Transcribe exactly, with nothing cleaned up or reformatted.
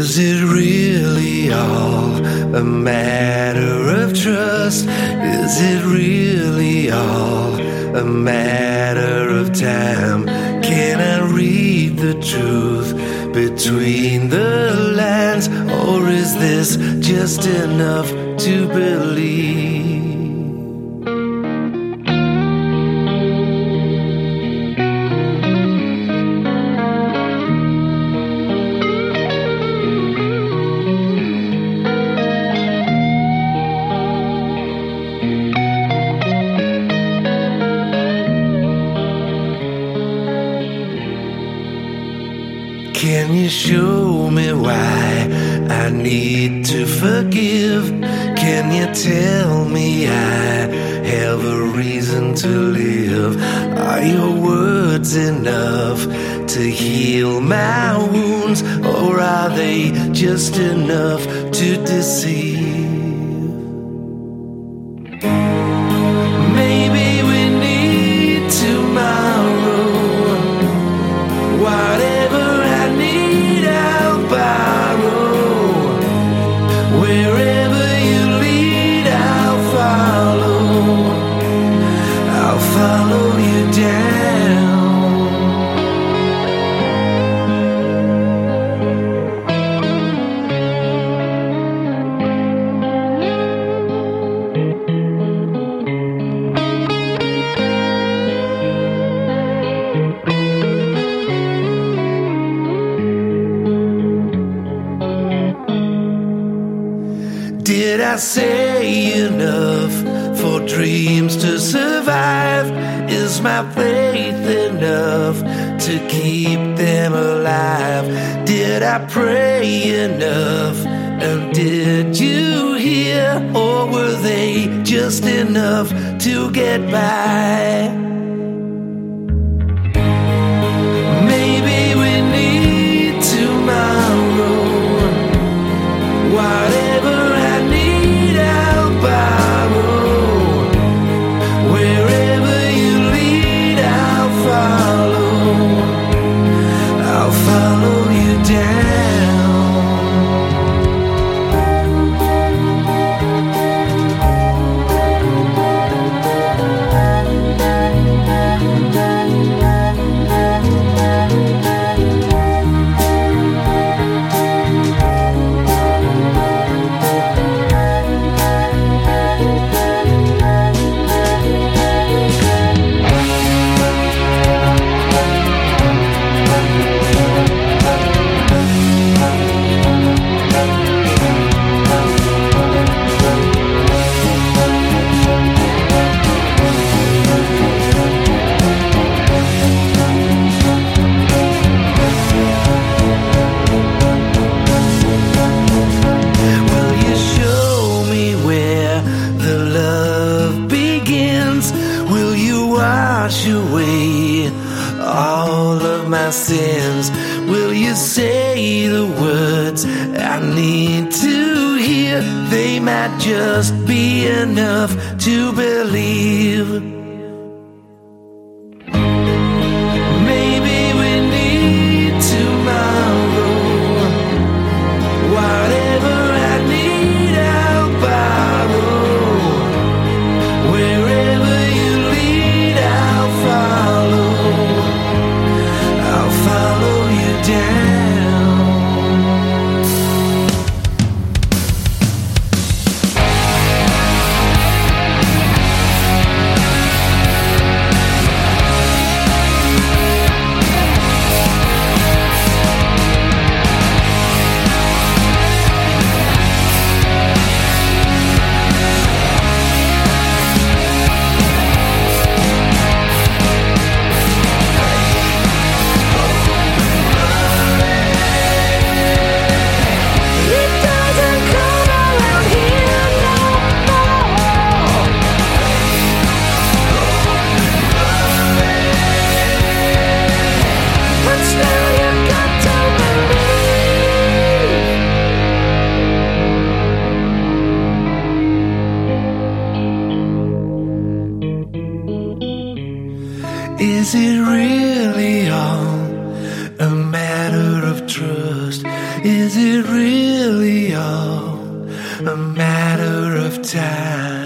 Is it really all a matter of trust? Is it really all a matter of time? Can I read the truth between the lines? Or is this just enough to believe? Can you show me why I need to forgive? Can you tell me I have a reason to live? Are your words enough to heal my wounds? Or are they just enough to deceive? Maybe we need tomorrow. Whatever wherever you lead, I'll follow. I'll follow you down. Did I say enough for dreams to survive? Is my faith enough to keep them alive? Did I pray enough? And did you hear? Or were they just enough to get by? Maybe we need tomorrow. Whatever wash away all of my sins? Will you say the words I need to hear? They might just be enough to believe. Maybe we need tomorrow. Whatever I need, I'll borrow. Wherever you lead, I'll follow. I'll follow you down. Is it really all a matter of trust? Is it really time.